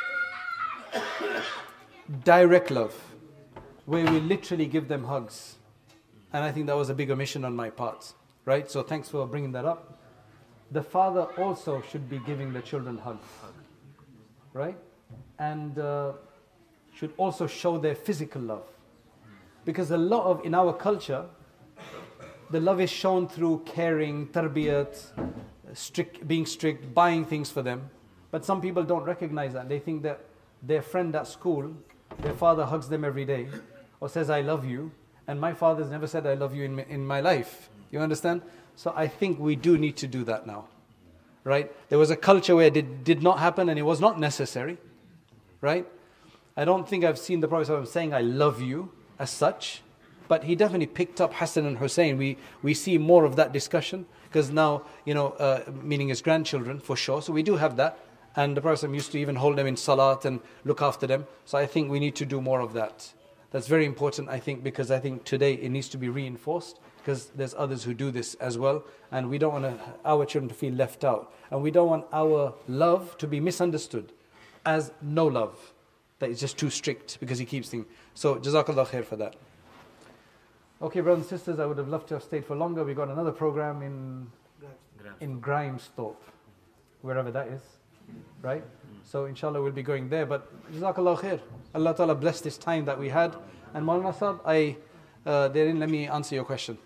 direct love, where we literally give them hugs. And I think that was a big omission on my part, right? So thanks for bringing that up. The father also should be giving the children hugs, right? And uh, should also show their physical love. Because a lot of, in our culture, the love is shown through caring, tarbiyat, strict, being strict, buying things for them. But some people don't recognize that. They think that their friend at school, their father hugs them every day or says, I love you. And my father's never said, I love you in, in my life. You understand? So I think we do need to do that now. Right? There was a culture where it did, did not happen and it was not necessary. Right? I don't think I've seen the Prophet saying, I love you as such. But he definitely picked up Hassan and Hussein. We we see more of that discussion because now, you know, uh, meaning his grandchildren for sure. So we do have that. And the Prophet used to even hold them in salat and look after them. So I think we need to do more of that. That's very important, I think, because I think today it needs to be reinforced because there's others who do this as well. And we don't want to, our children to feel left out. And we don't want our love to be misunderstood as no love. That is just too strict because he keeps things. So Jazakallah khair for that. Okay, brothers and sisters, I would have loved to have stayed for longer. We got another program in in Grimesthorpe, wherever that is, right? So inshallah we'll be going there. But Jazakallah khair. Allah Ta'ala bless this time that we had. And Maulana Sahab, I, uh, therein, let me answer your question.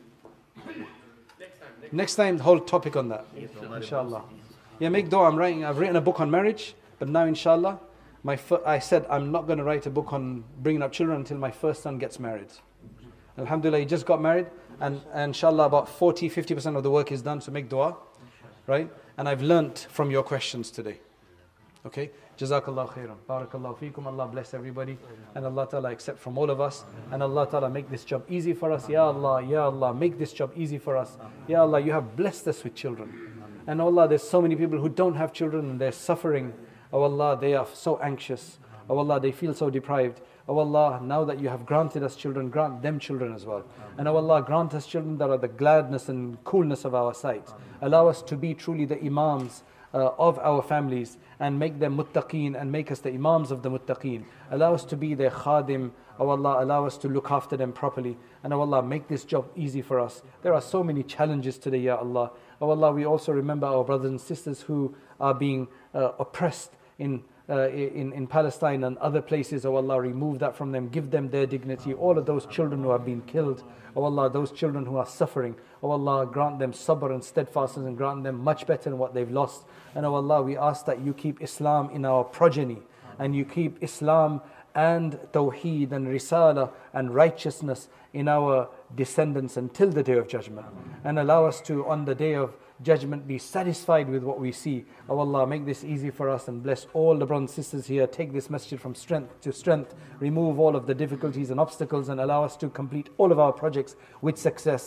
Next time, next, next time, the whole topic on that. Inshallah. Yeah, make dua. I'm writing, I've written a book on marriage, but now inshallah, my fir- I said I'm not going to write a book on bringing up children until my first son gets married. Alhamdulillah, he just got married, and, and inshallah about forty to fifty percent of the work is done, so make dua, right? And I've learnt from your questions today. Okay? Jazakallah khairan. Barakallahu feekum. Allah bless everybody, and Allah Ta'ala accept from all of us, and Allah Ta'ala make this job easy for us. Ya Allah, Ya Allah, make this job easy for us. Ya Allah, you have blessed us with children. And Allah, there's so many people who don't have children and they're suffering. Oh Allah, they are so anxious. Oh Allah, they feel so deprived. Oh Allah, now that you have granted us children, grant them children as well. And oh Allah, grant us children that are the gladness and coolness of our sight. Allow us to be truly the imams uh, of our families and make them muttaqeen and make us the imams of the muttaqeen. Allow us to be their khadim. Oh Allah, allow us to look after them properly. And oh Allah, make this job easy for us. There are so many challenges today, Ya Allah. Oh Allah, we also remember our brothers and sisters who are being uh, oppressed in Uh, in, in Palestine and other places. Oh Allah, remove that from them, give them their dignity. All of those children who have been killed, oh Allah, those children who are suffering, oh Allah, grant them sabr and steadfastness and grant them much better than what they've lost. And oh Allah, we ask that you keep Islam in our progeny and you keep Islam and Tawheed and Risala and righteousness in our descendants until the day of judgment. And allow us to, on the day of judgment, be satisfied with what we see. Oh Allah, make this easy for us and bless all the brothers and sisters here. Take this masjid from strength to strength. Remove all of the difficulties and obstacles and allow us to complete all of our projects with success.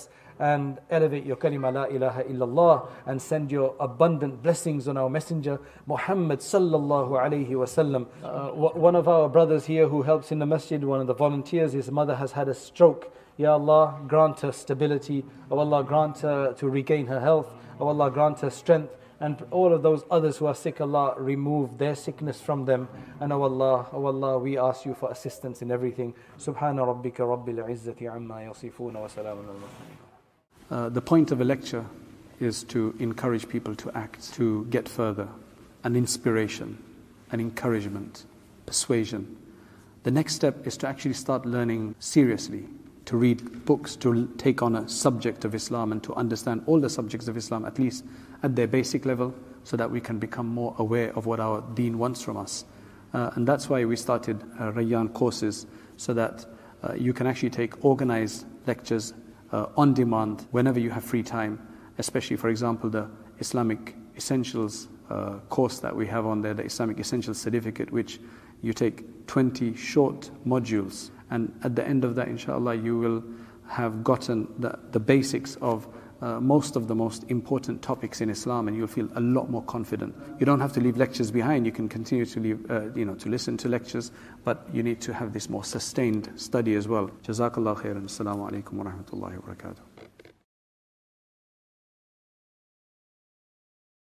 and elevate your kalima la ilaha illallah, and send your abundant blessings on our messenger Muhammad sallallahu alayhi wasallam. Uh, one of our brothers here who helps in the masjid, one of the volunteers, his mother has had a stroke. Ya Allah, grant her stability. Oh Allah, grant her to regain her health. Oh Allah, grant her strength. And all of those others who are sick, Allah, remove their sickness from them. And oh Allah, oh Allah, we ask you for assistance in everything. Subhana rabbika rabbil izzati amma yasifuna wa salamun al mursalin. The point of a lecture is to encourage people to act, to get further. An inspiration, an encouragement, persuasion. The next step is to actually start learning seriously, to read books, to take on a subject of Islam and to understand all the subjects of Islam, at least at their basic level, so that we can become more aware of what our deen wants from us. Uh, and that's why we started uh, Rayyan courses, so that uh, you can actually take organized lectures uh, on demand whenever you have free time, especially, for example, the Islamic Essentials uh, course that we have on there, the Islamic Essentials Certificate, which you take twenty short modules, and at the end of that, inshallah, you will have gotten the, the basics of uh, most of the most important topics in Islam, and you'll feel a lot more confident. You don't have to leave lectures behind. You can continue to leave, uh, you know, to listen to lectures, but you need to have this more sustained study as well. Jazakallah khairan. Assalamu alaikum wa rahmatullahi wa barakatuh.